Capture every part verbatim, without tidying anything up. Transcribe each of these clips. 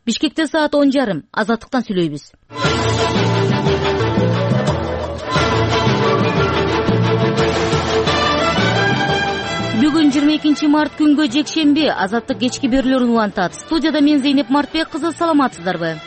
Бишкекте саат он жарым. Азаттыктан сүйлөйбүз. Бүгүн жыйырма экинчи март күнгө жекшемби. Азаттык кечки берүүлөрүн улантат. Студияда мен Зейнеп Мартбек кызы. Саламатсыздарбы?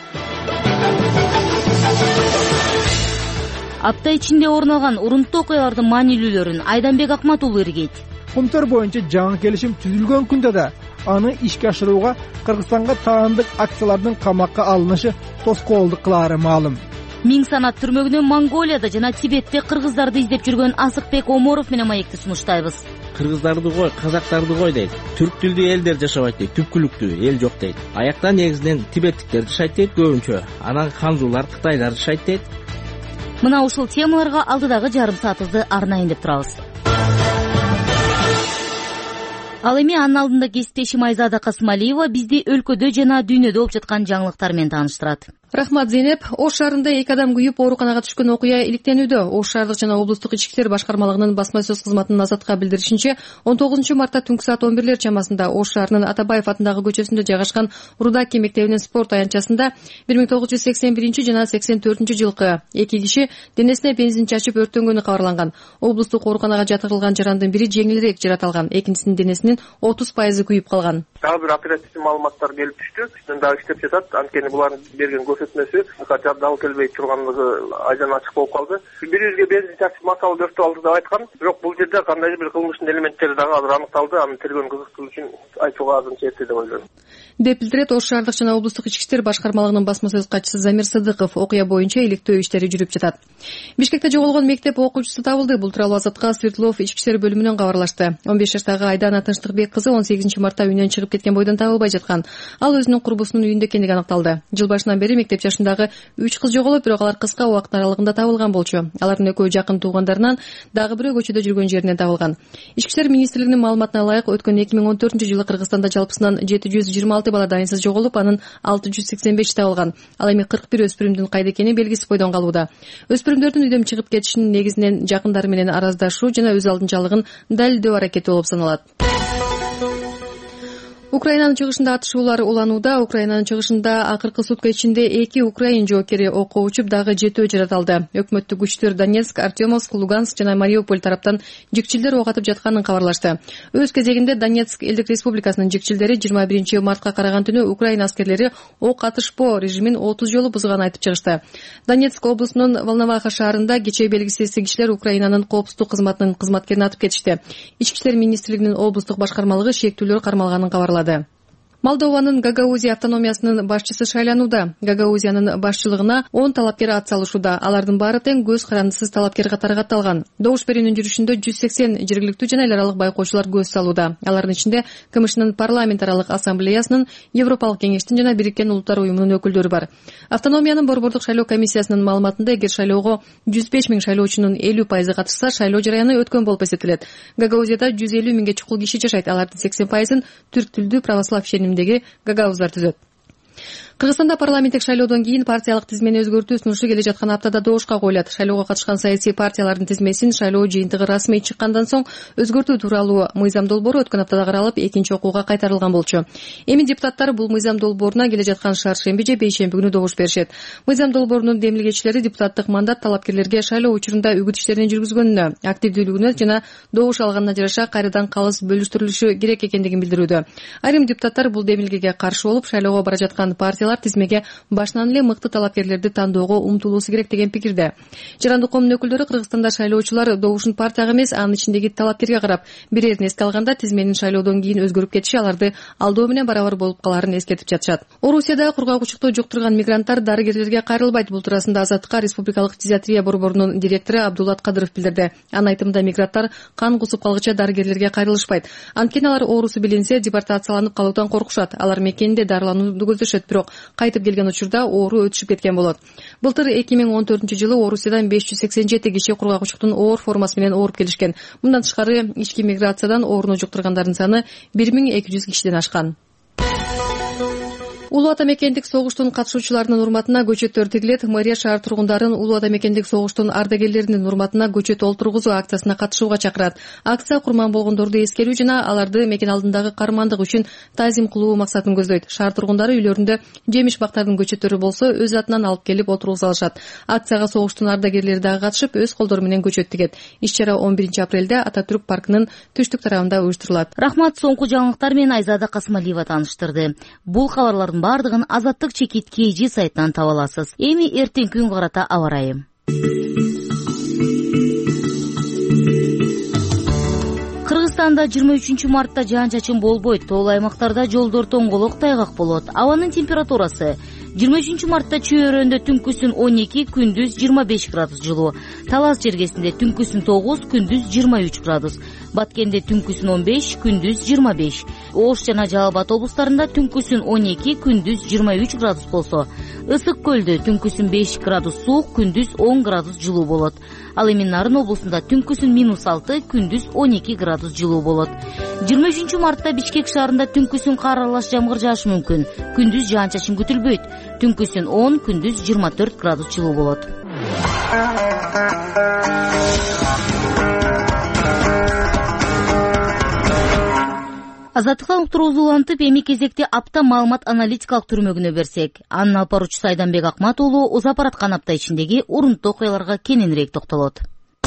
Апта ичинде орун алган урунттуу окуялардын маанилүүлөрүн Айданбек Акмат уулу иргейт. Кумтөр боюнча жаңы келишим түзүлгөн күндө да аны ишке ашырууга Кыргызстанга таандык акциялардын камакка алынышы тоскоолдук кылаары маалым. Миң санат түрмөгүнөн Монголияда жана Тибетте кыргыздарды издеп жүргөн Асыкбек Оморов менен маекти сунуштайбыз. Кыргыздарды кой, казактарды кой дейт. Түрк тилдүү элдер жашабайт дейт, түпкүлүктүү эл жок дейт. Аякта негизинен тибеттиктер жашайт дейт көбүнчө. Анан ханзулар, кытайлар жашайт дейт. Мына ушул темаларга алдыдагы жарым саатыбызды арнайын деп турабыз. Ал эми анын алдында кесиптешим Айзада Касымалиева бизди өлкөдө жана дүйнөдө болуп жаткан жаңылыктар менен тааныштырат. Рахмат, Зейнеп. Ош шаарында эки адам күйүп, ооруканага түшкөн окуя иликтенүүдө. Ош шаардык жана облустук ички иштер башкармалыгынын басма сөз кызматынын Азатка билдиришинче, он тогузунчу мартта түнкү саат он бирлер чамасында Ош шаарынын Атабаев атындагы көчөсүндө жайгашкан Рудаки мектебинин спорт аянтчасында бир миң тогуз жүз сексен биринчи жана сексен төртүнчү жылкы эки киши денесине бензин чачып өрттөнгөнү кабарланган. Облустук ооруканага жаткырылган жарандын бири жеңилирээк жараталган, экинчисинин денесинин отуз пайызы күйүп калган. Дагы бир оперативдүү маалыматтар келип түштү. Үстүн дагы иштеп жатат. Анткени булардын берген көрсөтмөсү дабыл келбей турганлыгы айдан ачык болуп калды. Бирибизге бензин чачып масалуу өрттү алды деп айткан. Бирок бул жерде кандайдыр бир кылмыштын элементтери дагы азыр аныкталды. Аны тергөөнү кызыктыруу үчүн айтууга азырынча эрте деп ойлойм. Деп билдирет Ош шаардык жана облустук ички иштер башкармалыгынын басма сөз катчысы Замир Сыдыков. Окуя боюнча иликтөө иштери жүрүп жатат. Бишкекте жоголгон мектеп окуучусу табылды. Бул тууралуу Азатка Свердлов ички иштер бөлүмүнөн кабарлашты. он беш жаштагы Айдана Тынчтыкбек кызы он сегизинчи мартта үйүнөн чыгып кеткен бойдон табылбай жаткан. Ал өзүнүн курбусунун үйүндө экендиги аныкталды. Жыл башынан бери мектеп жашындагы үч кыз жоголуп, бирок алар кыска убакыт аралыгында табылган болчу. Алардын экөө жакын туугандарынан, дагы бирөө көчөдө жүргөн жеринен табылган. Ички иштер министрлигинин маалыматына ылайык, өткөн эки миң он төртүнчү жылы Кыргызстанда жалпысынан жети жүз жыйырма алты бала дайынсыз жоголуп, анын алты жүз сексен беши табылган. Ал эми кырк бир өспүрүмдүн кайда экени белгисиз бойдон калууда. Өспүрүмдөрдүн үйдөн чыгып кетишинин негизинен жакындары менен араздашуу жана өз алдынчалыгын далилдөө аракети болуп саналат. Украинанын чыгышында атышуулар уланууда. Украинанын чыгышында акыркы сутка ичинде эки украин жоокери окко учуп, дагы жетөө жараталды. Өкмөттүк күчтөр Донецк, Артемовск, Луганск жана Мариуполь тараптан жикчилдер ок атып жатканын кабарлашты. Өз кезегинде Донецк элдик республикасынын жикчилдери жыйырма биринчи мартка караган түнү Украина аскерлери ок атышпоо режимин отуз жолу бузганын айтып чыгышты. Донецк облусунун Волноваха шаарында кечээ белгисиз кишилер Украинанын коопсуздук кызматынын кызматкерин атып кетишти. Ички иштер министрлигинин облустук башкармалыгы шектүүлөр кармалганын кабарлады. Молдованын Гагаузия автономиясынын башчысы шайланууда. Гагаузиянын башчылыгына он талапкер ат салышууда. Алардын баары тең көз карандысыз талапкер катары катталган. Добуш берүүнүн жүрүшүндө жүз сексен жергиликтүү жана эл аралык байкоочулар көз салууда. Алардын ичинде КМШнын парламент аралык ассамблеясынын, Европалык кеңештин жана Бириккен Улуттар уюмунун өкүлдөрү бар. Автономиянын борбордук шайлоо комиссиясынын маалыматында, эгер шайлоого жүз беш миң шайлоочунун элүү пайызы катышса, шайлоо жараяны өткөн болуп эсептелет. Гагаузияда жүз элүү миңге чукул киши жашайт. Алардын сексен пайызын түрк тилдүү православ ишенимдеги гагауздар түзөт. Кыргызстанда парламенттик шайлоодон кийин партиялык тизмени өзгөртүү сунушу келе жаткан аптада добушка коюлат. Шайлоого катышкан саясий партиялардын тизмесин шайлоо жыйынтыгы расмий чыккандан соң өзгөртүү тууралуу мыйзам долбоору өткөн аптада каралып, экинчи окууга кайтарылган болчу. Эми депутаттар бул мыйзам долбооруна келе жаткан шаршемби же бейшемби күнү добуш беришет. Мыйзам долбоорунун демилгечилери депутаттык мандат талапкерлерге шайлоо учурунда үгүт иштерин жүргүзгөнүнө, активдүүлүгүнө жана добуш алганына жараша кайрадан калыс бөлүштүрүлүшү керек экендигин билдирүүдө. Айрым депутаттар бул демилгеге каршы болуп, шайлоого бара жаткан партиялар тизмеге башынан эле мыкты талапкерлерди тандоого умтулуусу керек деген пикирде. Жарандык коомдун өкүлдөрү Кыргызстанда шайлоочулар добушун партияга эмес, анын ичиндеги талапкерге карап берерин эске алганда, тизменин шайлоодон кийин өзгөрүп кетиши аларды алдоо менен барабар болуп калаарын эскертип жатышат. Орусияда кургакчылыкты жуктурган мигранттар дарыгерлерге кайрылбайт. Бул туурасында Азатка Республикалык фтизиатрия борборунун директору Абдулат Кадыров билдирди. Анын айтымында, мигранттар кан кусуп калгыча дарыгерлерге кайрылышпайт. Анткени алар оорусу билинсе, депортацияланып калуудан коркушат. Алар мекенинде дарыланууну көздөшөт, бирок кайтып келген учурда оору өтүшүп кеткен болот. Былтыр эки миң он төртүнчү жылы Орусиядан беш жүз сексен жети киши кургакчылыктын оор формасы менен ооруп келишкен. Мындан тышкары ички миграциядан ооруну жуктургандардын саны бир миң эки жүз кишиден ашкан. Улуу Ата мекендик согуштун катышуучуларынын урматына көчөттөр тигилет. Мэрия шаар тургундарын Улуу Ата мекендик согуштун ардагерлеринин урматына көчөт олтургузуу акциясына катышууга чакырат. Акция курман болгондорду эскерүү жана аларды мекен алдындагы каармандык үчүн таазим кылуу максатын көздөйт. Шаар тургундары үйлөрүндө жемиш бактардын көчөттөрү болсо өз атынан алып келип отургуза алышат. Акцияга согуштун ардагерлери дагы катышып, өз колдору менен көчөт тигет. Иш-чара он биринчи апрелде Ататүрк паркынын түштүк тарабында уюштурулат. Рахмат, соңку жаңылыктар менен Айзада Касымалиева тааныштырды. Бул кабарлардын бардыгын Азаттык чекит кей жи сайтынан таба аласыз. Эми эртең күн карата аба ырайы. Кыргызстанда жыйырма үчүнчү мартта жаан-чачын болбойт. Тоолуу аймактарда жолдор тоңголок, тайгак болот. Абанын температурасы жыйырма үчүнчү мартта Чүй-Өрөндө түнкүсүн он эки, күндүз жыйырма беш градус жылуу. Талас жергесинде түнкүсүн тогуз, күндүз жыйырма үч градус. Баткенде түнкүсүн он беш, күндүз жыйырма беш. Ош жана Жалал Абад облустарында түнкүсүн он эки, күндүз жыйырма үч градус болсо, Ысык көлдө түнкүсүн беш градус суук, күндүз он градус жылуу болот. Ал эми Нарын облусунда түнкүсүн минус алты, күндүз он эки градус жылуу болот. жыйырма үчүнчү мартта Бишкек шаарында түнкүсүн кар аралаш жамгыр жаашы мүмкүн. Күндүз жаан-чачын күтүлбөйт. Түнкүсүн он, күндүз жыйырма төрт градус жылуу болот. Азаттыктан уктуруубузду улантып, эми кезекте апта маалымат аналитикалык түрмөгүнө берсек. Анын алып баруучусу Айданбек Акмат уулу узап бараткан апта ичиндеги урунттуу окуяларга кененирээк токтолот.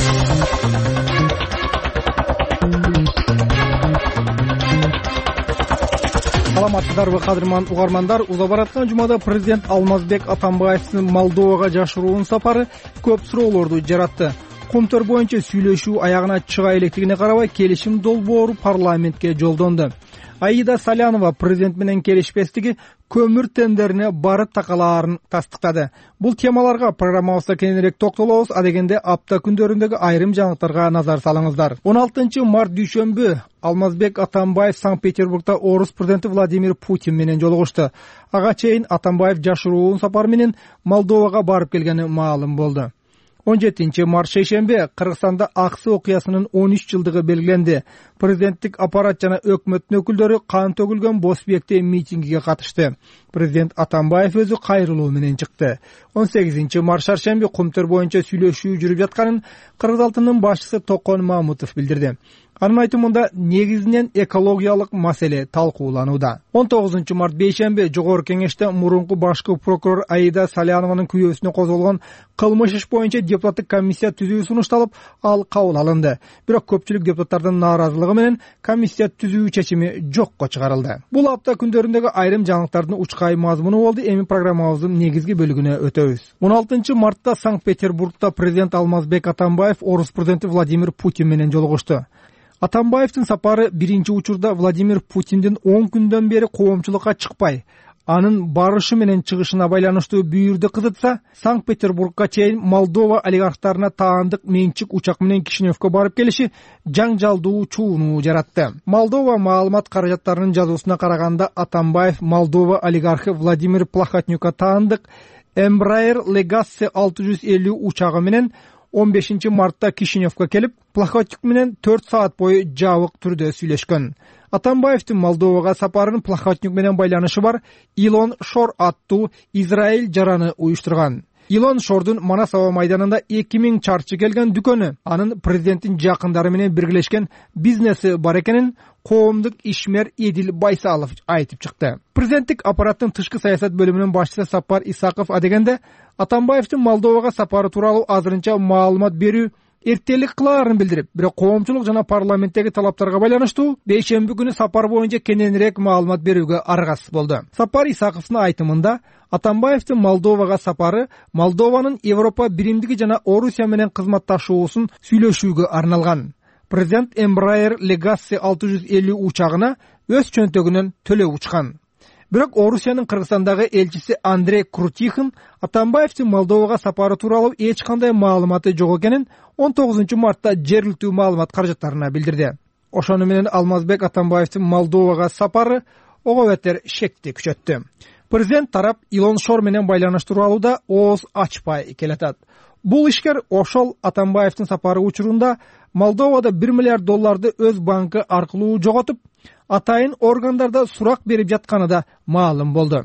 Саламатсыздарбы кадырман угармандар, узап бараткан жумада президент Алмазбек Атамбаевдин Молдовага жашыруун сапары көп суроолорду жаратты. Комтор боюнча сүйлөшүү аягына чыга электигине карабай келишим долбоору парламентке жолдонду. Аида Салянова президент менен келишпестиги көмүр тендерине бары такалаарын тастыктады. Бул темаларга программабызда кененирээк токтолобуз, адегенде апта күндөрүндөгү айрым жаңылыктарга назар салыңыздар. он алтынчы март дүйшөмбү Алмазбек Атамбаев Санкт-Петербургда орус президенти Владимир Путин менен жолугушту. Ага чейин Атамбаев жашыруун сапар менен Молдовага барып келгени маалым болду. он жетинчи март шейшембе Кыргызстанда Аксы окуясынын он үч жылдыгы белгиленди. Президенттик аппарат жана өкмөттүн өкүлдөрү кан төгүлгөн Босбекте митингиге катышты. Президент Атамбаев өзү кайрылуу менен чыкты. он сегизинчи март шаршемби Комтор боюнча сүйлөшүү жүрүп жатканын Кыргыз алтынынын башчысы Токон Мамутов билдирди. Анын айтымында негизинен экологиялык маселе талкууланууда. он тогузунчу март бейшемби Жогорку Кеңеште мурунку башкы прокурор Аида Салянованын күбөсүнө козголгон кылмыш иш боюнча депутаттык комиссия түзүү сунушталып, ал кабыл алынды. Бирок көпчүлүк депутаттардын нааразылыгы менен комиссия түзүү чечими жокко чыгарылды. Бул апта күндөрүндөгү айрым жаңылыктардын учкай мазмуну болду. Эми программабыздын негизги бөлүгүнө өтөбүз. он алтынчы мартта Санкт-Петербургда президент Алмазбек Атамбаев орус президенти Владимир Путин менен жолугушту. Атамбаевдин сапары биринчи учурда Владимир Путиндин он күндөн бери коомчулукка чыкпай, анын барышы менен чыгышына байланыштуу бүйүрдү кызытса, Санкт-Петербургга чейин Молдова олигархтарына таандык менчик учак менен Кишиневке барып келиши жаңжалдуу чууну жаратты. Молдова маалымат каражаттарынын жазуусуна караганда, Атамбаев Молдова олигархи Владимир Плахотнюкка таандык Embraer Legacy алты жүз элүү учагы менен он бешинчи мартта Кишиневке келип, Плахотнюк менен төрт саат бою жабык түрдө сүйлөшкөн. Атамбаевдин Молдовага сапарынын Плахотнюк менен байланышы бар Илон Шор аттуу Израиль жараны уюштурган. Илон Шордун Манас аба майданында эки миң чарчы келген дүкөнү, анын президенттин жакындары менен биргелешкен бизнеси бар экенин коомдук ишмер Эдил Байсалов айтып чыкты. Президенттик аппараттын тышкы саясат бөлүмүнүн башчысы Сапар Исаков адегенде Атамбаевдин Молдовага сапары тууралуу азырынча маалымат берүү эртелик кылаарын билдирип, бирок коомчулук жана парламенттеги талаптарга байланыштуу бейшемби күнү сапар боюнча кененирээк маалымат берүүгө аргасыз болду. Сапар Исаковдун айтымында Атамбаевдин Молдовага сапары Молдованын Европа биримдиги жана Орусия менен кызматташуусун сүйлөшүүгө арналган. Президент Embraer Legacy алты жүз элүү учагына өз чөнтөгүнөн төлөп учкан. Бирок Орусиянын Кыргызстандагы элчиси Андрей Крутихин Атамбаевдин Молдовага сапары тууралуу эч кандай маалыматы жок экенин он тогузунчу мартта жергиликтүү маалымат каражаттарына билдирди. Ошону менен Алмазбек Атамбаевдин Молдовага сапары ого бетер шекти күчөттү. Президент тарап Илон Шор менен байланыш тууралууда ооз ачпай келатат. Бул ишкер ошол Атамбаевдин сапары учурунда Молдовада бир миллиард долларды өз банкы аркылуу жоготуп, атайын органдарда сурак берип жатканы да маалым болду.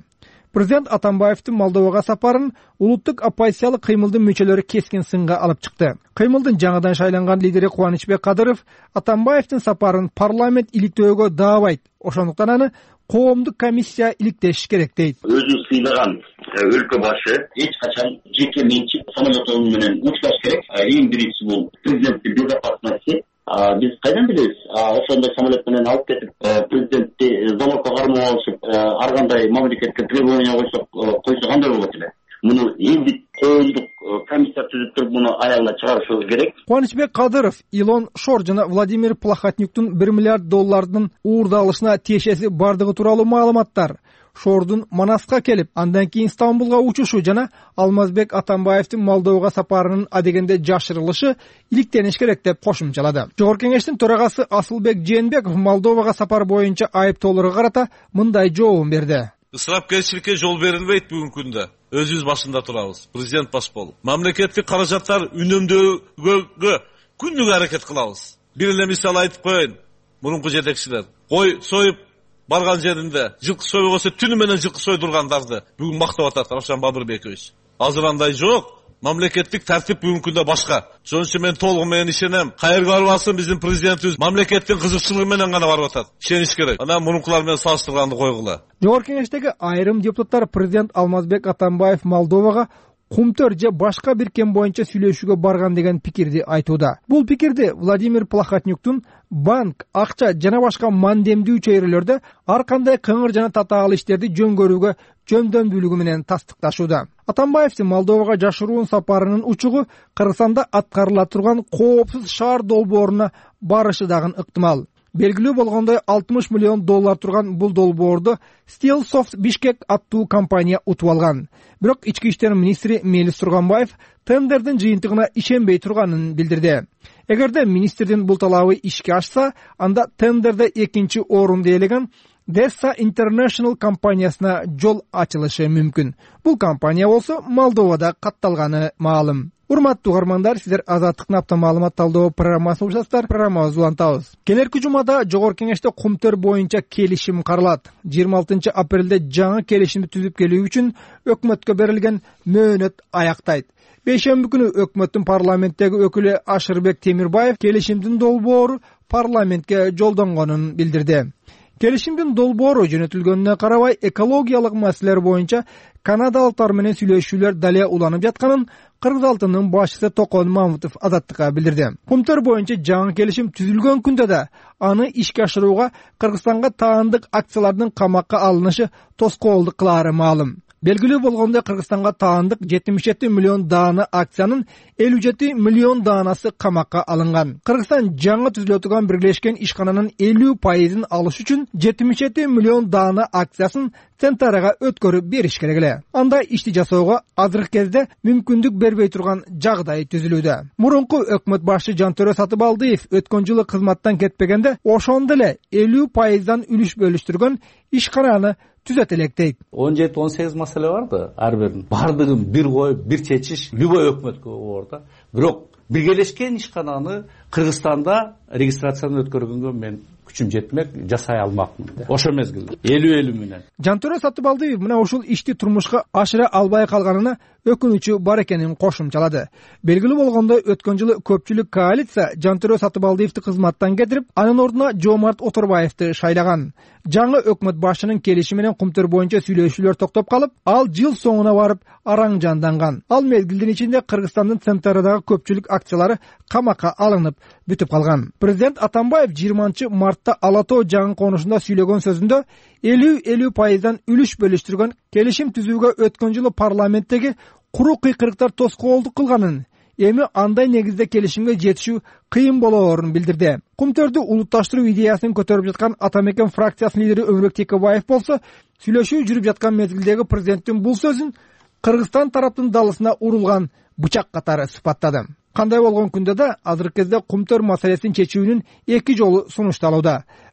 Президент Атамбаевдин Молдовага сапарын улуттук оппозициялык кыймылдын мүчөлөрү кескин сынга алып чыкты. Кыймылдын жаңыдан шайланган лидери Кубанычбек Кадыров Атамбаевдин сапарын парламент иликтөөгө даабайт. Ошондуктан аны коомдук комиссия иликтеш керек дейт. Өзүн сыйлаган өлкө башы эч качан жеке менчик самолет менен учпаш керек. Эң биринчиси бул президенттин безопасности. Биз кайдан билебиз? Ошондой самолет менен алып кетип, президентти залогко кармап алышып, ар кандай мамлекетке требование койсок, койсо кандай болот эле? Муну элдик коомдук комиссия түзүп туруп, муну аягына чыгарышыбыз керек. Кубанычбек Кадыров Илон Шор жана Владимир Плохотнюктун бир миллиард доллардын уурдалышына тиешеси бардыгы тууралуу маалыматтар, Шордун Манаска келип, андан кийин Стамбулга учушу жана Алмазбек Атамбаевдин Молдовага сапарынын адегенде жашырылышы иликтениш керек деп кошумчалады. Жогорку кеңештин төрагасы Асылбек Жээнбеков Молдовага сапар боюнча айыптоолорго карата мындай жообун берди. Ысырапкерчиликке жол берилбейт бүгүнкү күндө. Өзүбүз башында турабыз. Президент баш болуп, мамлекеттик каражаттар үнөмдөөгө күндүк аракет кылабыз. Бир эле мисал айтып коеюн. Мурунку жетекчилер кой союп барган жеринде жылкы сойгосо түнү менен жылкы сойдургандарды бүгүн мактап атат Равшан Бабырбекович. Азыр андай жок. Мамлекеттик тартип бүгүнкү күндө башка. Ошон үчүн мен толугу менен ишенем. Кайерге барбасын биздин президентибиз мамлекеттин кызыкчылыгы менен гана барып атат. Ишениш керек. Анан мурункулар менен салыштырганды койгула. Жогорку кеңештеги айрым депутаттар президент Алмазбек Атамбаев Молдовага кумтөр же башка бир кем боюнча сүйлөшүүгө барган деген пикирди айтууда. Бул пикирди Владимир Плохотнюктун банк, акча жана башка мандемдүү чөйрөлөрдө ар кандай кыңыр жана татаал иштерди жөн көрүүгө жөндөмдүүлүгү менен тастыкташууда. Атамбаевдин Молдовага жашыруун сапарынын учугу Кыргызстанда аткарыла турган коопсуз шаар долбооруна барышы дагы ыктымал. Белгилүү болгондой алтымыш миллион доллар турган бул долбоорду Steelsoft Bishkek аттуу компания утуп алган. Бирок ички иштер министри Мелис Турганбаев тендердин жыйынтыгына ишенбей турганын билдирди. Эгерде министрдин бул талабы ишке ашса, анда тендерде экинчи орунду ээлеген Dessa International компаниясына жол ачылышы мүмкүн. Бул компания болсо Молдовада катталганы маалым. Урматтуу угармандар, сиздер Азаттыктын апта маалымат талдоо программасын угушасыздар. Программабызды улантабыз. Келерки жумада Жогорку кеңеште кумтөр боюнча келишим каралат. жыйырма алтынчы апрелде жаңы келишимди түзүп келүү үчүн өкмөткө берилген мөөнөт аяктайт. Бейшемби күнү өкмөттүн парламенттеги өкүлү Ашырбек Темирбаев келишимдин долбоору парламентке жолдонгонун билдирди. Келишимдин долбоору жөнөтүлгөнүнө карабай экологиялык маселелер боюнча канадалыктар менен сүйлөшүүлөр дале уланып жатканын Кыргыз алтынын башчысы Токон Мамутов Азаттыкка билдирди. Кумтөр боюнча жаңы келишим түзүлгөн күндө да аны ишке ашырууга Кыргызстанга таандык акциялардын камакка алынышы тоскоолдук кылаары маалым. Белгилүү болгондой Кыргызстанга таандык жетимиш жети миллион даана акциянын элүү жети миллион даанасы камакка алынган. Кыргызстан жаңы түзүлө турган бирлешкен ишкананын элүү пайызын алыш үчүн жетимиш жети миллион даана акциясын Центарага өткөрүп бериш керек эле. Анда ишти жасоого азыркы кезде мүмкүндүк бербей турган жагдай түзүлүүдө. Мурунку өкмөт башчы Жантөрө Сатыбалдиев өткөн жылы кызматтан кетпегенде ошондо эле элүү пайыздан үлүш бөлүштүргөн ишкананы түзөт элек дейт. он жети он сегиз маселе бар да, ар бирин бардыгын бир коюп, бир чечиш любой өкмөткө бар да. Бирок биргелешкен ишкананы Кыргызстанда регистрацияны өткөргөнгө мен күчүм жетмек, жасай алмакмын. Ошо мезгилде элүү элүү менен. Жантөрө Сатыбалдиев мына ушул ишти турмушка ашыра албай калганына өкүнүчү бар экенин кошумчалады. Белгилүү болгондой өткөн жылы көпчүлүк коалиция Жантөрө Сатыбалдиевди кызматтан кетирип, анын ордуна Жомарт Оторбаевди шайлаган. Жаңы өкмөт башчынын келиши менен кумтөр боюнча сүйлөшүүлөр токтоп калып, ал жыл соңуна барып араң жанданган. Ал мезгилдин ичинде Кыргызстандын Центардагы көпчүлүк акциялары камакка алынып бүтүп калган. Президент Атамбаев жыйырманчы мартта Ала Тоо жаңы конушунда сүйлөгөн сөзүндө элүү элүү пайыздан үлүш бөлүштүргөн келишим түзүүгө өткөн жылы парламенттеги куру кыйкырыктар тоскоолдук кылганын, эми андай негизде келишимге жетишүү кыйын болоорун билдирди. Кумтөрдү улутташтыруу идеясын көтөрүп жаткан Атамекен фракциясынын лидери Өмүрөк Текебаев болсо, сүйлөшүү жүрүп жаткан мезгилдеги президенттин бул сөзүн Кыргызстан тараптын далысына урулган бычак катары сыпаттады. Кандай болгон күндө да азыркы кезде кумтөр маселесин чечүүнүн эки жолу сунушталууда.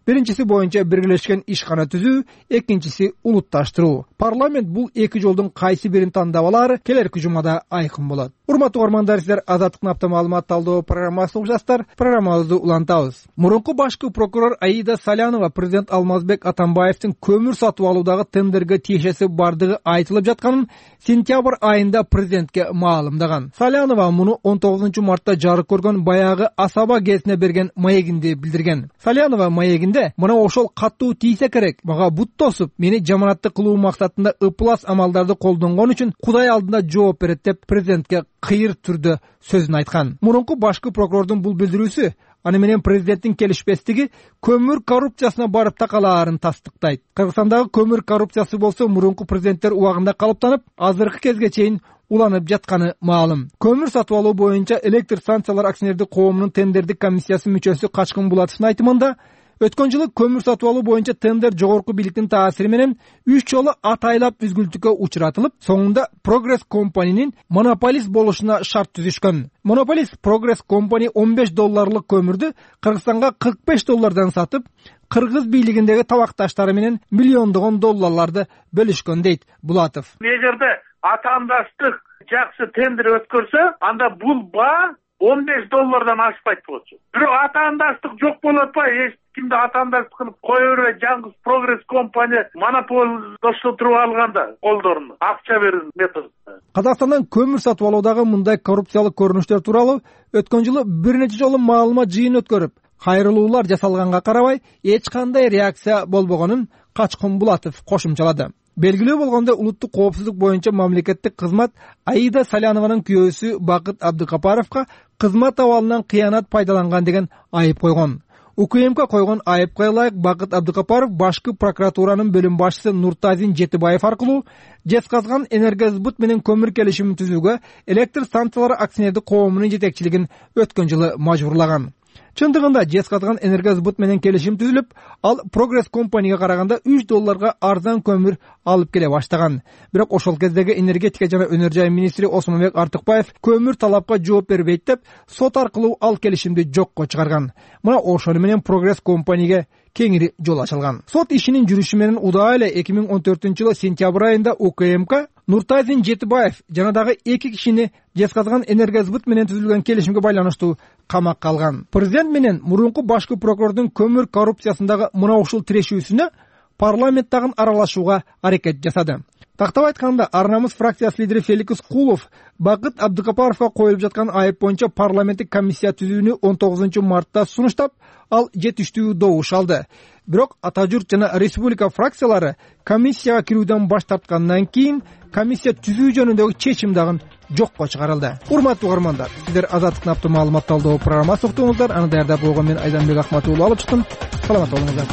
Биринчиси боюнча биргелешкен ишкана түзүү, экинчиси улутташтыруу. Парламент бул эки жолдун кайсы бирин тандап алары келерки жумада айкын болот. Урматтуу угармандар, сиздер Азаттыктын апта маалымат талдоо программасын угуп жатасыздар. Программабызды улантабыз. Мурунку башкы прокурор Аида Салянова президент Алмазбек Атамбаевдин көмүр сатып алуудагы тендерге тиешеси бардыгы айтылып жатканын сентябрь айында президентке маалымдаган. Салянова муну он тогузунчу мартта жарык көргөн баягы Асаба гезитине берген маегинде билдирген. Салянова маегинде мына ошол каттуу тийсе керек, мага бут тосуп, мени жаманатты кылуу максатында ыплас амалдарды колдонгон үчүн Кудай алдында жооп берет деп президентке кыйыр түрдө сөзүн айткан. Мурунку башкы прокурордун бул билдирүүсү аны менен президенттин келишпестиги көмүр коррупциясына барып такалаарын тастыктайт. Кыргызстандагы көмүр коррупциясы болсо мурунку президенттер убагында калыптанып, азыркы кезге чейин уланып жатканы маалым. Көмүр сатып алуу боюнча электр станциялар акционердик коомунун тендердик комиссиясы мүчөсү Качкын Булатовдун айтымында, өткөн жылы көмүр сатып алуу боюнча тендер жогорку бийликтин таасири менен үч жолу атайлап үзгүлтүккө учуратылып, соңунда Progress компанинин монополист болушуна шарт түзүшкөн. Монополист Progress компани он беш долларлык көмүрдү Кыргызстанга кырк беш доллардан сатып, кыргыз бийлигиндеги табакташтары менен миллиондогон долларларды бөлүшкөн дейт Булатов. Эгерде атаандаштык жакшы тендер өткөрсө, анда бул баа он беш доллардан ашпайт болчу. Бирок атаандаштык жок болуп атпайбы? Эч кимди атаандаштык кылып кое бербей, жалгыз Progress компания монополдоштуруп алганда колдоруна акча берүү методу. Казакстандан көмүр сатып алуудагы мындай коррупциялык көрүнүштөр тууралуу өткөн жылы бир нече жолу маалымат жыйын өткөрүп, кайрылуулар жасалганга карабай эч кандай реакция болбогонун Качкын Булатов кошумчалады. Белгилүү болгондой, улуттук коопсуздук боюнча мамлекеттик кызмат Аида Салянованын күйөөсү Бакыт Абдыкапаровго кызмат абалынан кыянат пайдаланган деген айып койгон. УКМК койгон айыпка ылайык Бакыт Абдыкапаров башкы прокуратуранын бөлүм башчысы Нуртазин Жетибаев аркылуу Жезказган Энергосбыт менен көмүр келишимин түзүүгө электр станциялары акционердик коомунун жетекчилигин өткөн жылы мажбурлаган. Чындыгында Жезказган Энергосбыт менен келишим түзүлүп, ал Progress компанияга караганда үч долларга арзан көмүр алып келе баштаган. Бирок ошол кездеги энергетика жана өнөр жай министри Осмонбек Артыкбаев көмүр талапка жооп бербейт деп сот аркылуу ал келишимди жокко чыгарган. Мына ошону менен Progress компанияга кеңири жол ачылган. Сот ишинин жүрүшү менен удаа эле эки миң он төртүнчү жылы сентябрь айында УКМК Нуртазин Жетибаев жана дагы эки кишини Жезказган Энергосбыт менен түзүлгөн келишимге байланыштуу камакка алган. Президент менен мурунку башкы прокурордун көмүр коррупциясындагы мына ушул тирешүүсүнө парламент дагы аралашууга аракет жасады. Тактап айтканда, Ар-Намыс фракциясы лидери Феликс Кулов Бакыт Абдыкапаровго коюлуп жаткан айып боюнча парламенттик комиссия түзүүнү он тогузунчу мартта сунуштап, ал жетиштүү добуш алды. Бирок Ата журт жана Республика фракциялары комиссияга кирүүдөн баш тарткандан кийин комиссия түзүү жөнүндөгү чечим дагы жокко чыгарылды. Урматтуу угармандар, сиздер Азаттыктын апта маалымат талдоо программасын уктуңуздар. Аны даярдап койгон мен Айданбек Акмат уулу алып чыктым. Саламат болуңуздар.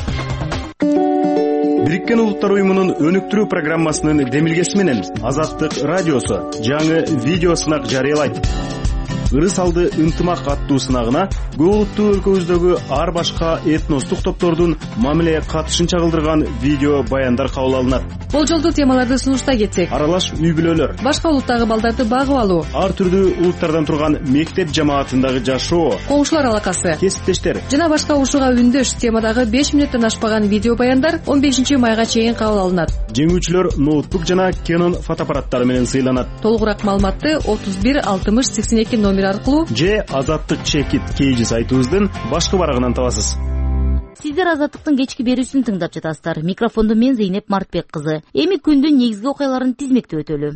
Бириккен Улуттар уюмунун өнүктүрүү программасынын демилгеси менен Азаттык радиосу жаңы видео сынак жарыялайт. Ырыс алды ынтымак аттуу сынагына көп улуттуу өлкөбүздөгү ар башка этностук топтордун мамиле катышын чагылдырган видео баяндар кабыл алынат. Болжолдуу темаларды сунуштай кетсек: аралаш үй бүлөлөр, башка улуттагы балдарды багып алуу, ар түрдүү улуттардан турган мектеп жамаатындагы жашоо, коңшулар алакасы, кесиптештер жана башка ушуга үндөш темадагы беш мүнөттөн ашпаган видео баяндар он бешинчи майга чейин кабыл алынат. Жеңүүчүлөр ноутбук жана Canon фотоаппараттары менен сыйланат. Толугураак маалыматты отуз бир алтымыш сексен эки номер аркылуу же Азаттык чекит кейжи сайтыбыздын башкы барагынан табасыз. Сиздер Азаттыктын кечки берүүсүн тыңдап жатасыздар. Микрофондо мен Зейнеп Мартбек кызы. Эми күндүн негизги окуяларын тизмектеп өтөлү.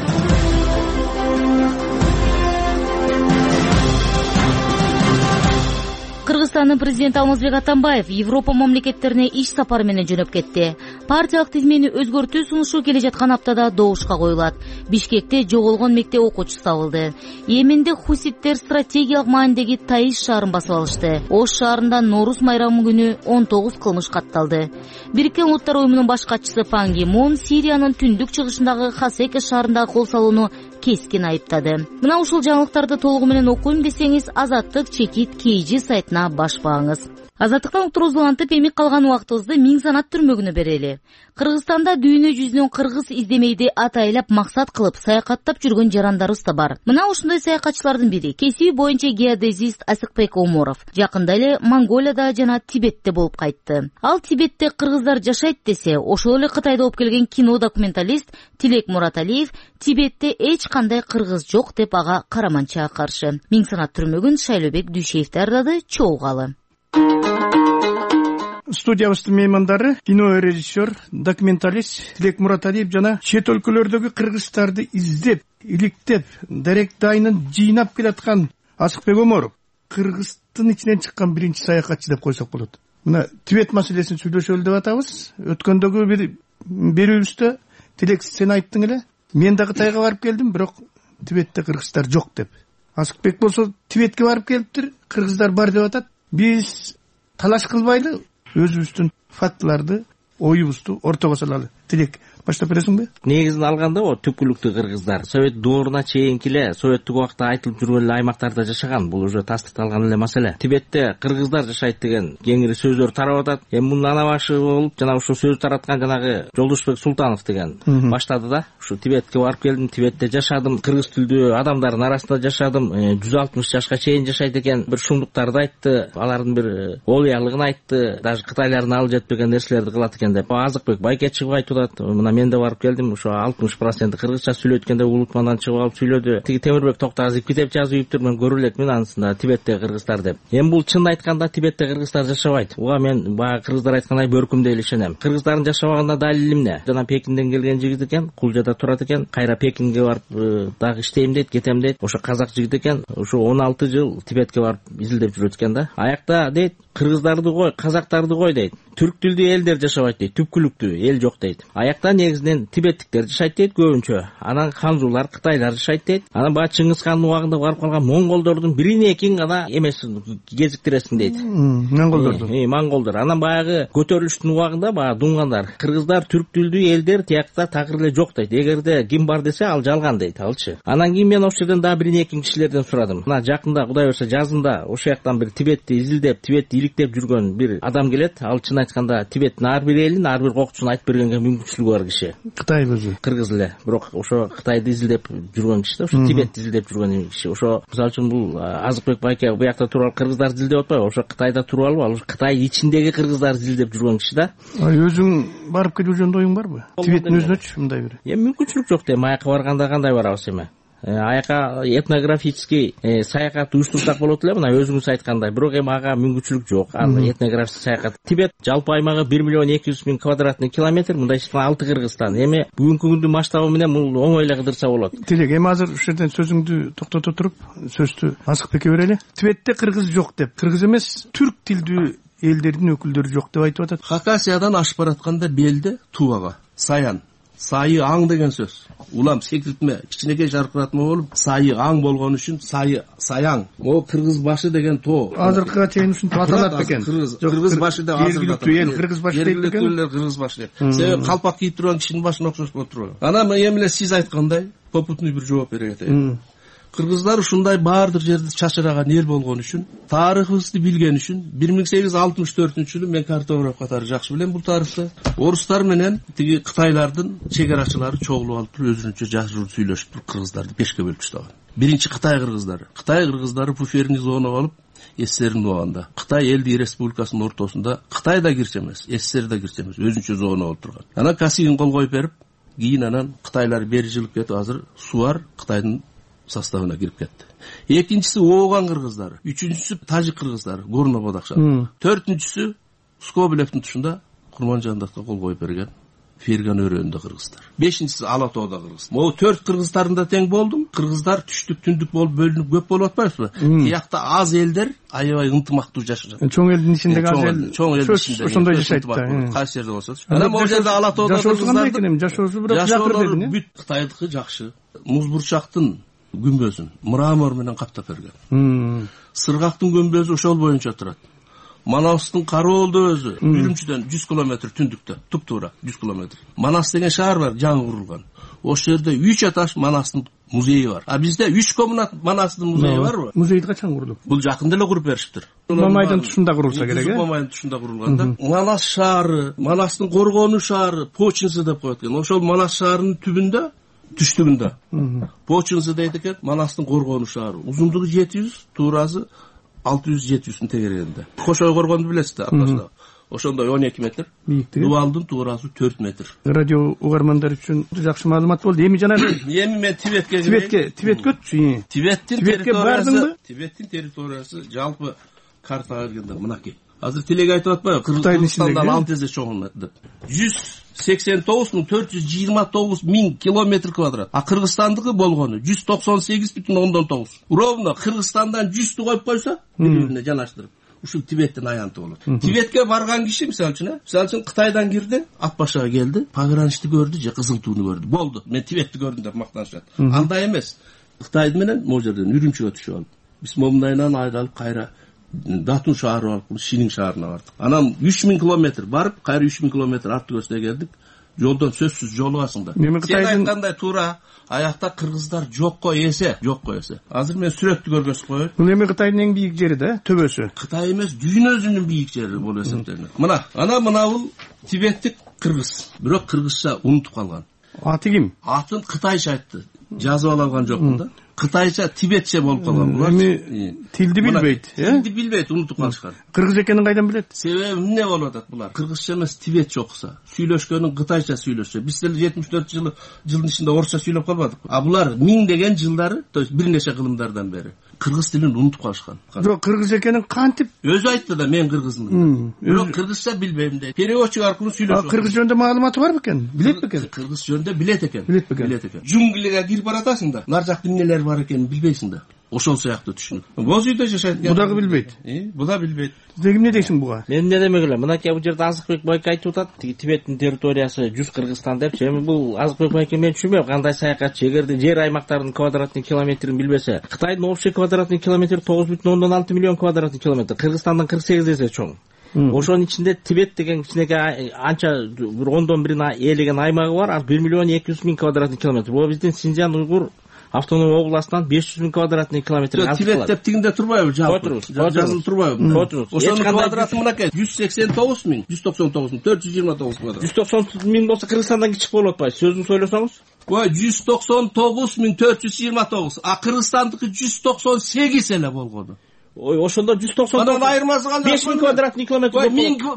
Кыргызстандын президенти Алмазбек Атамбаев Европа мамлекеттерине иш сапары менен жөнөп кетти. Партиялык тизмени өзгөртүү сунушу келе жаткан аптада добушка коюлат. Бишкекте жоголгон мектеп окуучусу табылды. Йеменде хуситтер стратегиялык маанидеги Таиш шаарын басып алышты. Ош шаарында Нооруз майрамы күнү он тогуз кылмыш катталды. Бириккен Улуттар уюмунун баш катчысы Пан Ги Мун Сириянын түндүк чыгышындагы Хасеке шаарындагы кол салууну кескин айыптады. Мына ушул жаңылыктарды толугу менен окуйм десеңиз, Азаттык чекит кейжи сайтына баш багыңыз. Азаттыктан уктуруусу улантып, эми калган убактыбызды миң санат түрмөгүнө берели. Кыргызстанда дүйнө жүзүнөн кыргыз издемейди атайлап максат кылып саякаттап жүргөн жарандарыбыз да бар. Мына ушундай саякатчылардын бири кесиби боюнча геодезист Асыкбек Оморов жакында эле Монголияда жана Тибетте болуп кайтты. Ал Тибетте кыргыздар жашайт десе, ошол эле Кытайда болуп келген кино документалист Тилек Мураталиев Тибетте эч кандай кыргыз жок деп ага караманча каршы. Миң санат түрмөгүн Шайлообек Дүйшеев даярдады, чогугалы. Студиябыздын меймандары кино режиссер, документалист Тилек Мураталиев жана чет өлкөлөрдөгү кыргыздарды издеп, иликтеп, даректи айынан жыйнап келаткан Асыкбек Оморов. Кыргыздын ичинен чыккан биринчи саякатчы деп койсок болот. Мына Тибет маселесин сүйлөшөлү деп атабыз. Өткөндөгү бир берүүбүздө Тилек сен айттың эле. Мен да Кытайга барып келдим, бирок Тибетте кыргыздар жок деп. Асыкбек болсо Тибетке барып келиптир, кыргыздар бар деп атат. Биз талаш кылбайлы, өзүбүздүн фактыларды, оюбузду ортого салалы. Тилек, баштап бересиңби? Негизин алганда, о түпкүлүктүү кыргыздар Совет дооруна чейинки эле Советтик убакта айтылып жүргөн эле аймактарда жашаган. Бул уже тастыкталган эле маселе. Тибетте кыргыздар жашайт деген кеңири сөздөр тарап атат. Эми мунун ана башы болуп, жана ушул сөз тараткан жанагы Жолдошбек Султанов деген баштады да. Ушу Тибетке барып келдим, Тибетте жашадым, кыргыз тилдүү адамдардын арасында жашадым, жүз алтымыш жашка чейин жашайт экен, бир шумдуктарды айтты, алардын бир олуялыгын айтты, даже кытайлардын алып жетпеген нерселерди кылат экен деп. Азыкбек Байке чыгып айтып атат. Мына мен да барып келдим, ошо алтымыш процент кыргызча сүйлөйт экен деп улутмандан чыгып алып сүйлөдү. Тиги Темирбек Токтогазиев китеп жазып ийиптир, мен көрүп элекмин анысында Тибетте кыргыздар деп. Эми бул чын айтканда Тибетте кыргыздар жашабайт. Уга мен баягы кыргыздар айткандай бөркүмдөй эле ишенем. Кыргыздардын жашабаганына далил эмне? Жана Пекинден келген жигит экен, Кулжада турат экен, кайра Пекинге барып дагы иштейм дейт, кетем дейт. Ошо казак жигит экен, ошо он алты жыл Тибетке барып изилдеп жүрөт экен да. Аякта дейт, кыргыздарды кой, казактарды кой дейт. Түрк тилдүү элдер жашабайт дейт, түпкүлүктүү эл жок дейт. Аякта негизинен тибеттиктер жашайт дейт көбүнчө. Анан ханзулар, кытайлар жашайт дейт. Анан баягы Чыңгыз хандын убагында барып калган монголдордун бирин экин гана эмесин кезиктиресиң дейт. Монголдорду. Э, монголдор. Анан баягы көтөрүлүштүн убагында баягы дуңгандар, кыргыздар, түрк тилдүү элдер тиякта такыр эле жок дейт. Эгерде ким бар десе ал жалган дейт, алчы. Анан кийин мен ошол жерден дагы бирин экин кишилерден сурадым. Мына жакында Кудай буюрса жазында ошол жактан бир Тибетти изилдеп, Тибетти иликтеп жүргөн бир адам келет. Ал чын айтканда Тибеттин ар бир элин, ар бир кокчусун айтып бергенге мүмкүнчүлүгү бар киши. Кытай өзү. Кыргыз эле, бирок ошо Кытайды изилдеп жүргөн киши да, ошо Тибетти изилдеп жүргөн киши. Ошо мисалы үчүн бул Азыкбек Байке буякта туруп кыргыздар изилдеп атпайбы? Ошо Кытайда туруп алып, ал Кытай ичиндеги кыргыздар изилдеп жүргөн киши да. Өзүң барып келип жүргөн оюң барбы? Тибеттин өзүнөчү мындай бир. Эми мүмкүнчүлүк жок дейм. Аяка барганда кандай барабыз эми? Аяка этнографический саякат уюштурсак болот эле, мына өзүңүз айткандай. Бирок эми ага мүмкүнчүлүк жок. Аны этнографический саякат. Тибет жалпы аймагы бир миллион эки жүз миң квадратный километр, мындай алты Кыргызстан. Эми бүгүнкү күндүн масштабы менен бул оңой эле кыдырса болот. Тилек, эми азыр ушул жерден сөзүңдү токтото туруп, сөздү Асыкбекке берели. Тибетте кыргыз жок деп, кыргыз эмес, түрк тилдүү элдердин өкүлдөрү жок деп айтып атат. Хакасиядан ашып баратканда белде тубага, саян, сайы аң деген сөз. Улам секилтме, кичинекей жаркыратма болуп, сайы аң болгон үчүн сайы саяң. Могу кыргыз башы деген тоо. Азыркыга чейин ушинтип аталат экен. Кыргыз башы деп азыр жергиликтүү эл кыргыз башы дейт экен. Жергиликтүү эл кыргыз башы дейт. Себеби калпак кийип турган кишинин башына окшош болуп турган. Анан эми эле сиз айткандай попутный бир жооп бере кетейин. Кыргыздар ушундай баардык жерди чачыраган эл болгон үчүн, тарыхыбызды билген үчүн бир миң сегиз жүз алтымыш төртүнчү жылы мен картограф катары жакшы билем бул тарыхты. Орустар менен тиги кытайлардын чегарачылары чогулуп алып туруп өзүнчө жашыруу сүйлөшүп туруп кыргыздарды бешке бөлүп таштаган. Биринчи Кытай кыргыздары. Кытай кыргыздары буферный зонага алып СССРдин убагында Кытай элдик республикасынын ортосунда Кытай да кирче эмес, СССР да кирче эмес, өзүнчө зона болуп турган. Анан Касигин кол коюп берип, кийин анан кытайлар бери жылып кетип, азыр Суар Кытайдын составына кирип кетти. Экинчиси Ооган кыргыздары, үчүнчүсү Тажик кыргыздары, Горно Бодакша. Төртүнчүсү Скобелевдин тушунда Курманжандатка кол коюп берген Ферган өрөөнүндө кыргыздар. Бешинчиси Ала тоодо кыргыз. Могу төрт кыргыздарында тең болдум. Кыргыздар түштүк, түндүк болуп бөлүнүп көп болуп атпайбызбы? Тиякта аз элдер аябай ынтымактуу жашашат. Чоң элдин ичиндеги аз эл, чоң элдин ичинде ошондой жашайт да. Кайсы жерде болсо. Анан могу жерде Ала тоодо кыргыздардын жашоосу бирок жакыр дедин. Бүт Кытайдыкы жакшы. Музбурчактын күмбөзүн мрамор менен каптап берген. Сыргактын күмбөзү ошол боюнча турат. Манастын Кароолдо өзү Үрүмчүдөн жүз километр түндүктө, туп-туура жүз километр. Манас деген шаар бар, жаңы курулган. ошол жерде үч этаж Манастын музейи бар. А бизде үч комнат Манастын музейи барбы? Музейди качан курду? Бул жакында эле куруп беришиптир. Мамайдын тушунда курулса керек, э? Мамайдын тушунда курулган да. Манас шаары, Манастын коргонуу шаары, Починцы деп коет экен. Ошол Манас шаарынын түбүндө, түштүгүндө. Починцы дейт экен, Манастын коргонуу шаары. Узундугу жети жүз, туурасы алты жүз жети жүздүн тегерегинде. Кошой коргонду билесиз да, ошондой он эки метр. Бийиктиги. Дубалдын туурасы төрт метр. Радио угармандар үчүн жакшы маалымат болду. Эми жанагы эми мен Тибетке Тибетке, Тибетке өтчү. Тибеттин территориясы, Тибеттин территориясы жалпы картага келгенде мынакей. Азыр тилек айтып атпайбы? Кыргызстандан алты эсе чоң деп. жүз сексен тогуз миң төрт жүз жыйырма тогуз миң километр квадрат. А Кыргызстандыкы болгону жүз токсон сегиз бүтүн ондон тогуз. Ровно Кыргызстандан жүздү коюп койсо, бири-бирине жанаштырып, ушул Тибеттин аянты болот. Тибетке барган киши мисалы үчүн, мисалы үчүн Кытайдан кирди, ат башыга келди, пограничти көрдү же кызыл тууну көрдү. Болду. Мен Тибетти көрдүм деп мактанышат. Андай эмес. Кытай менен могу жерден Үрүмчүгө түшүп алып, биз момундайынан айдалып кайра Датун шаары аркылуу Шинин шаарына бардык. Анан үч миң километр барып, кайра үч миң километр арты көстө келдик. Жолдон сөзсүз жолугасың да. Сен айткандай туура, аякта кыргыздар жокко эсе, жокко эсе. Азыр мен сүрөттү көргөзүп коеюн. Бул эми Кытайдын эң бийик жери да, төбөсү. Кытай эмес, дүйнөсүнүн бийик жери болуп эсептелет. Мына, ана мына бул Тибеттик кыргыз. Бирок кыргызча унутуп калган. Аты ким? Атын кытайча айтты. Жазып ала алган жокмун да. Кытайча, тибетче болуп калган булар. Эми тилди билбейт, э? Тилди билбейт, унутуп калышкан. Кыргыз экенин кайдан билет? Себеби эмне болуп атат булар? Кыргызча эмес, тибетче окуса, сүйлөшкөнүн кытайча сүйлөшчү. Биз деле жетимиш төрт жыл жылдын ичинде орусча сүйлөп калбадык. А булар миң деген жылдары, то есть бир нече кылымдардан бери кыргыз тилин унутуп калышкан. Бирок кыргыз экенин кантип? Өзү айтты да, мен кыргызмын. Бирок кыргызча билбейм дейт. Переводчик аркылуу сүйлөшөт. А кыргыз жөнүндө маалыматы бар бекен? Билет бекен? Кыргыз жөнүндө билет экен. Билет бекен? Билет экен. Жунглиге кирип баратасың да, нар жакта эмнелер бар экенин билбейсиң да. Ошол сыяктуу түшүнүп. Боз үйдө жашайт. Бу дагы билбейт. Бу да билбейт. Сиз эмне дейсиң буга? Мен эмне демек элем? Мынакей бул жерде Азыкбек байке айтып атат, Тибеттин территориясы жүз Кыргызстан депчи. Эми бул Азыкбек байке мен түшүнбөйм, кандай саякатчы, эгерде жер аймактарынын квадратный километрин билбесе, Кытайдын общий квадратный километр тогуз бүтүн ондон алты миллион квадратный километр, Кыргызстандын кырк сегиз эсе чоң. Ошонун ичинде Тибет деген кичинекей анча бир ондон бирин ээлеген аймагы бар, ал бир миллион эки жүз миң квадратный километр. Бул биздин Синьцзян уйгур автономия областынан беш жүз миң квадратный километр аз. Тибет деп тигинде турбайбы жалпы? Жазылып турбайбы? Ошонун квадраты мынакей жүз сексен тогуз миң, жүз токсон тогуз миң, төрт жүз жыйырма тогуз квадрат. жүз токсон миң болсо Кыргызстандан кичик болуп атпайбы? Сөзүн сөйлөсөңүз? Ой, жүз токсон тогуз миң төрт жүз жыйырма тогуз. А Кыргызстандыкы жүз токсон сегиз эле болгону. Ой, ошондо жүз токсон тогуз. Анан айырмасы кандай? беш миң квадратный километр. Ой, миң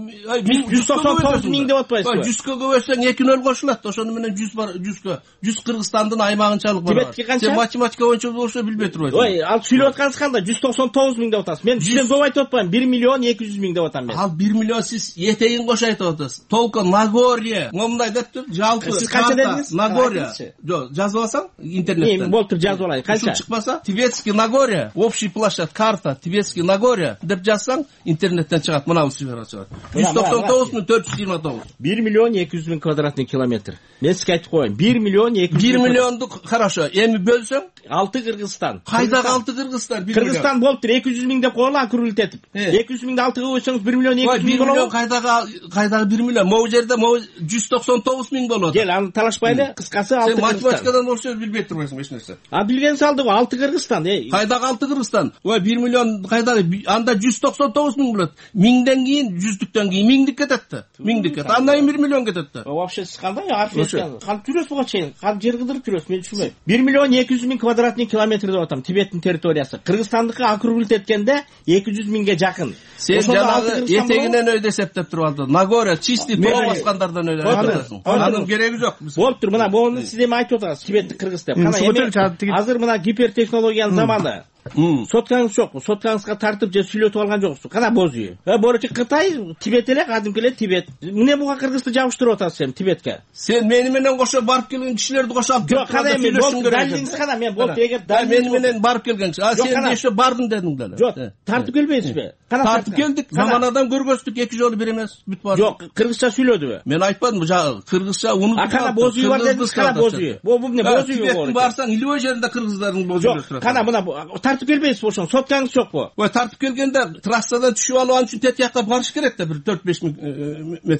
миң жүз токсон тогуз миң деп атпайсызбы? жүзгө көбөйсөң эки нөл кошулат. Ошону менен жүз бар, жүзгө. жүз Кыргызстандын аймагынчалык бар. Тибетке канча? Сен математика боюнча болсо билбей турбайсың. Ой, ал сүйлөп атканыңыз кандай? жүз токсон тогуз миң деп атасыз. Мен жүздөн көп айтып атпайм. бир миллион эки жүз миң деп атам мен. Ал бир миллион сиз этегин кошо айтып атасыз. Толко Нагорье. Момундай дептир, жалпы. Сиз канча дедиңиз? Нагорье. Жок, жазып алсаң интернеттен. Эми болуптур, жазып алайын. Канча? Чыкпаса, Тибетский Нагорье, общий площадь карта Тибетский Нагорье деп жазсаң интернеттен чыгат, мына бул цифра чыгат. жүз токсон тогуз миң төрт жүз жыйырма тогуз. бир миллион эки жүз миң квадратный километр. Мен сизге айтып коеюн. бир миллион эки жүз бир миллионду хорошо. Эми бөлсөң алты Кыргызстан. Кайдагы алты Кыргызстан? Кыргызстан болуптур эки жүз миң деп коелу, округлитетип. эки жүз миңди алтыга бөлсөңүз бир миллион эки жүз миң болот. бир миллион кайдагы кайдагы бир миллион? Могу жерде жүз токсон тогуз миң болот. Кел, аны талашпайлы. Кыскасы алты Кыргызстан. Сен математикадан болсо билбей турбайсың эч нерсе. А билген салды го алты Кыргызстан. Кайдагы алты Кыргызстан? Ой, бир миллион кайдагы? Анда жүз токсон тогуз миң болот. Миңден кийин, жүздүктөн кийин миңдик кетет да. Миңдик кетет. Андан кийин бир миллион кетет да. Вообще сиз кандай арфиеттен? Кантип жүрөсүз буга чейин? Кантип жер кыдырып жүрөсүз? Мен түшүнбөйм. бир миллион эки жүз миң квадратный километр деп атам. Тибеттин территориясы. Кыргызстандыкы округлиттеткенде эки жүз миңге жакын. Сен жанагы этегинен өйдө эсептеп туруп алдың. Нагорье чистый тоо баскандардан өйдө эсептесиң. Анын кереги жок. Болуптур, мына мону сиз эми айтып атасыз, Тибеттик кыргыз деп. Кана эми азыр мына гипертехнологиянын заманы. Соткаңыз жокпу? Соткаңызга тартып же сүйлөтүп алган жоксуз? Кана боз үй. Э, борочу Кытай, Тибет эле, кадимки эле Тибет. Эмне буга кыргызды жабыштырып атасыз сен Тибетке? Сен мени менен кошо барып келген кишилерди кошо алып келип кана эми болду, далилиңиз кана, мен болду, эгер мени менен барып келген. А сен дешө бардым дедиң деле. Жок, тартып келбейсизби? Кана тартып келдик, заманадан көргөздүк, эки жолу бир эмес, бүт бар. Жок, кыргызча сүйлөдүбү? Мен айтпадым, кыргызча унутуп. А кана боз үй бар дедиңиз, кана боз үй. Бу эмне боз үй бар? Тибеттин барсаң, любой жеринде кыргыздардын боз үйү турат. Кана мына тартып келбейсизби ошону? Соткаңыз жокпу? Ой, тартып келгенде трассадан түшүп алуу үчүн тет жакка барыш керек да, бир төрт беш миң метр.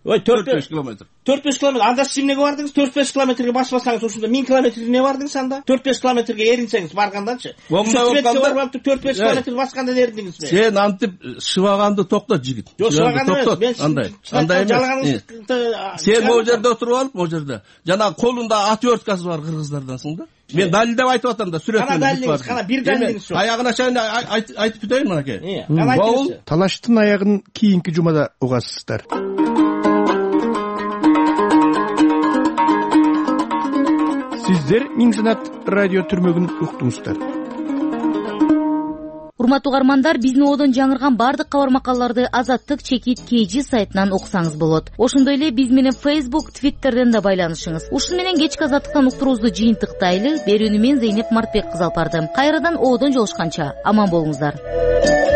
ой төрт беш километр төрт беш километр анда сиз эмнеге бардыңыз? төрт беш километрге баспасаңыз ушунда миң километрге эмне бардыңыз анда? төрт беш километрге эринсеңиз баргандачы. төрт беш километр баскандан эриндиңизби? Сен антип шыбаганды токтот жигит. Жок, шыбаган эмес. Андай. Андай эмес. Сен могу жерде отуруп алып, могу жерде жанагы колунда отверткасы бар кыргыздардансың да. Мен далилдеп айтып атам да, сүрөт менен. Кана далилиңиз, кана бир далилиңиз жок. Аягына чейин айтып бүтөйүн мынакей. Бул талаштын аягын кийинки жумада угасыздар. Сиздер Миң Санат радио түрмөгүн уктуңуздар. Урматтуу угармандар, биздин оодон жаңырган бардык кабар макалаларды Азаттык чекит кей жи сайтынан окусаңыз болот. Ошондой эле биз менен Facebook, Twitterден да байланышыңыз. Ушун менен кечки Азаттыктан уктуруубузду жыйынтыктайлы. Берүүнү мен Зейнеп Мартбек кызы алып бардым. Кайрадан оодон жолушканча аман болуңуздар.